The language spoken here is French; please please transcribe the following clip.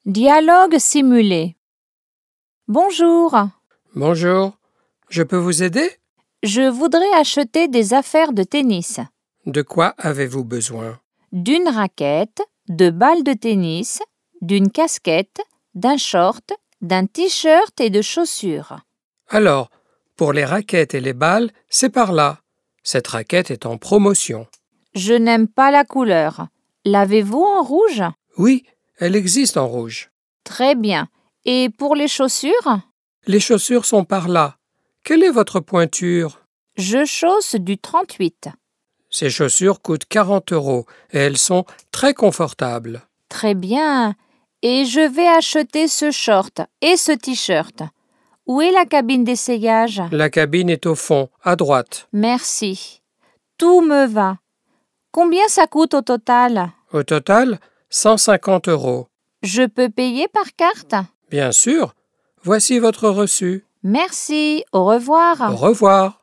Dialogue simulé. Bonjour, Bonjour, je peux vous aider? je voudrais acheter des affaires de tennis. De quoi avez-vous besoin? D'une raquette, de balles de tennis, d'une casquette, d'un short, d'un t-shirt et de chaussures. Alors, pour les raquettes et les balles, c'est par là. Cette raquette est en promotion. Je n'aime pas la couleur. L'avez-vous en rouge? Oui, elle existe en rouge. Très bien. Et pour les chaussures? Les chaussures sont par là. Quelle est votre pointure? Je chausse du 38. Ces chaussures coûtent 40 € et elles sont très confortables. Très bien. Et je vais acheter ce short et ce t-shirt. Où est la cabine d'essayage? La cabine est au fond, à droite. Merci. Tout me va. Combien ça coûte au total? Au total, 150 €. Je peux payer par carte? Bien sûr. Voici votre reçu. Merci. Au revoir. Au revoir.